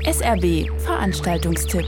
SRB Veranstaltungstipp.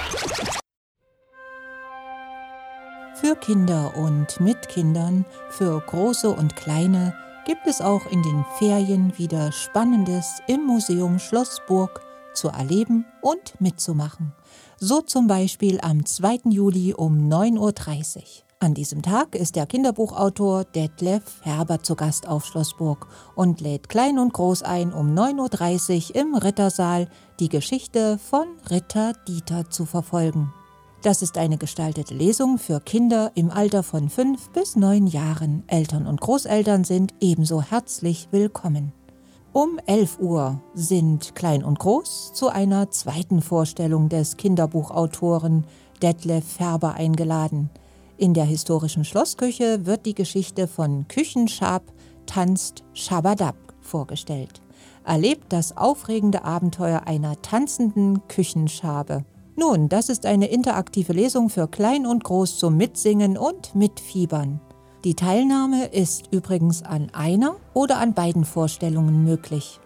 Für Kinder und mit Kindern, für Große und Kleine, gibt es auch in den Ferien wieder Spannendes im Museum Schlossburg zu erleben und mitzumachen. So zum Beispiel am 2. Juli um 9:30 Uhr. An diesem Tag ist der Kinderbuchautor Detlef Herber zu Gast auf Schlossburg und lädt Klein und Groß ein, um 9:30 Uhr im Rittersaal die Geschichte von Ritter Dieter zu verfolgen. Das ist eine gestaltete Lesung für Kinder im Alter von 5 bis 9 Jahren. Eltern und Großeltern sind ebenso herzlich willkommen. Um 11 Uhr sind Klein und Groß zu einer zweiten Vorstellung des Kinderbuchautoren Detlef Herber eingeladen. In der historischen Schlossküche wird die Geschichte von Küchenschab tanzt Schabadab vorgestellt. Erlebt das aufregende Abenteuer einer tanzenden Küchenschabe. Nun, das ist eine interaktive Lesung für Klein und Groß zum Mitsingen und Mitfiebern. Die Teilnahme ist übrigens an einer oder an beiden Vorstellungen möglich.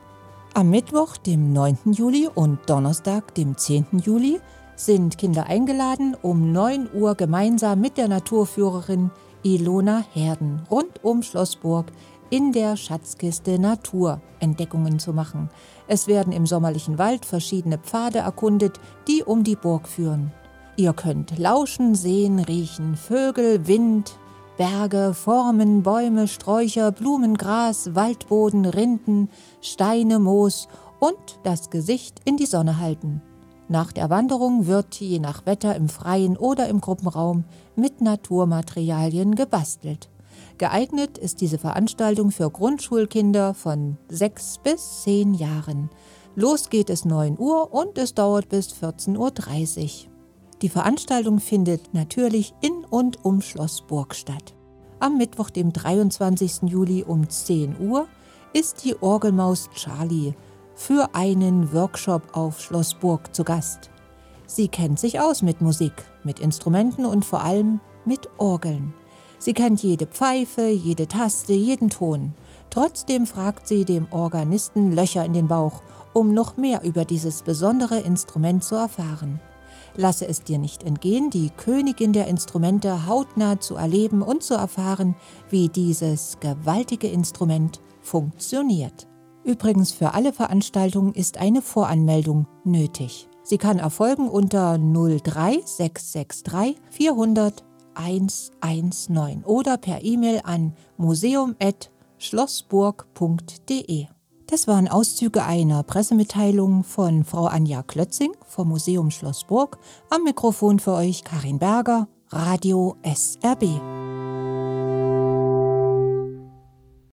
Am Mittwoch, dem 9. Juli und Donnerstag, dem 10. Juli, sind Kinder eingeladen, um 9 Uhr gemeinsam mit der Naturführerin Ilona Herden rund um Schlossburg in der Schatzkiste Natur Entdeckungen zu machen. Es werden im sommerlichen Wald verschiedene Pfade erkundet, die um die Burg führen. Ihr könnt lauschen, sehen, riechen, Vögel, Wind, Berge, Formen, Bäume, Sträucher, Blumen, Gras, Waldboden, Rinden, Steine, Moos und das Gesicht in die Sonne halten. Nach der Wanderung wird je nach Wetter im Freien oder im Gruppenraum mit Naturmaterialien gebastelt. Geeignet ist diese Veranstaltung für Grundschulkinder von 6 bis 10 Jahren. Los geht es 9 Uhr und es dauert bis 14:30 Uhr. Die Veranstaltung findet natürlich in und um Schlossburg statt. Am Mittwoch, dem 23. Juli um 10 Uhr, ist die Orgelmaus Charlie für einen Workshop auf Schlossburg zu Gast. Sie kennt sich aus mit Musik, mit Instrumenten und vor allem mit Orgeln. Sie kennt jede Pfeife, jede Taste, jeden Ton. Trotzdem fragt sie dem Organisten Löcher in den Bauch, um noch mehr über dieses besondere Instrument zu erfahren. Lasse es dir nicht entgehen, die Königin der Instrumente hautnah zu erleben und zu erfahren, wie dieses gewaltige Instrument funktioniert. Übrigens, für alle Veranstaltungen ist eine Voranmeldung nötig. Sie kann erfolgen unter 03663 400 119 oder per E-Mail an museum@schlossburg.de. Das waren Auszüge einer Pressemitteilung von Frau Anja Klötzing vom Museum Schlossburg. Am Mikrofon für euch Karin Berger, Radio SRB.